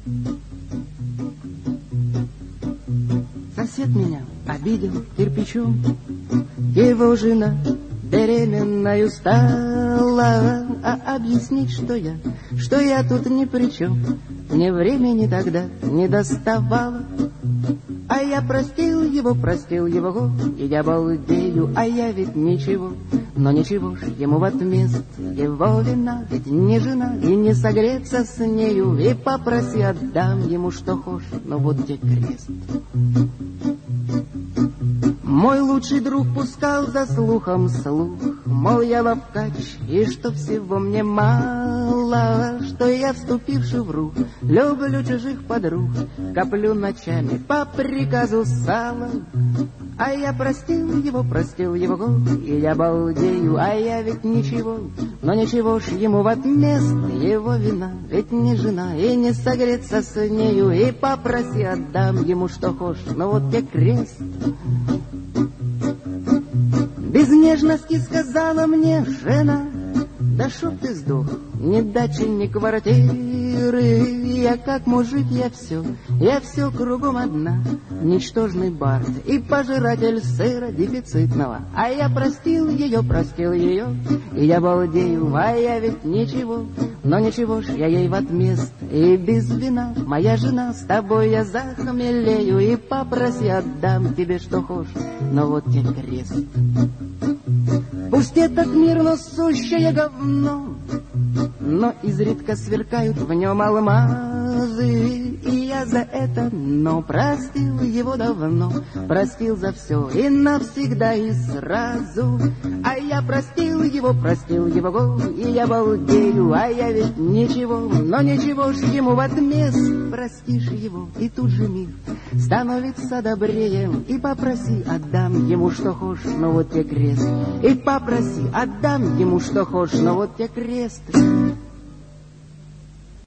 Сосед меня обидел кирпичом, его жена беременною стала. А объяснить, что я тут ни при чем, мне времени тогда не доставало. А я простил его, и я балдею, а я ведь ничего. Но ничего ж ему в отмест, его вина, ведь не жена, и не согреться с нею. И попроси, отдам ему что хошь, но вот где крест. Мой лучший друг пускал за слухом слух, мол, я ловкач, и что всего мне мало, что я, вступивший в рух, люблю чужих подруг, коплю ночами по приказу сала. А я простил его, и я балдею, а я ведь ничего. Но ничего ж ему в отмест, его вина, ведь не жена, и не согреться с нею. И попроси, отдам ему что хошь, но вот тебе крест. Без нежности сказала мне жена: да чтоб ты сдох, ни дачи, ни квартиры. Я как мужик, я все кругом одна, ничтожный бард и пожиратель сыра дефицитного. А я простил ее, и я балдею, а я ведь ничего. Но ничего ж я ей в отмест, и без вина, моя жена, с тобой я захмелею. И попроси, отдам тебе что хошь, но вот тебе крест. Пусть этот мир, но сущее говно, но изредка сверкают в нем алмазы. И я за это, но простил его давно, простил за все и навсегда и сразу. А я простил его, и я балдею, а я ведь ничего. Но ничего ж ему в отмест, простишь его, и тут же мир становится добрее. И попроси, отдам ему что хошь, но вот тебе крест. И попроси, отдам ему что хошь, но вот тебе крест.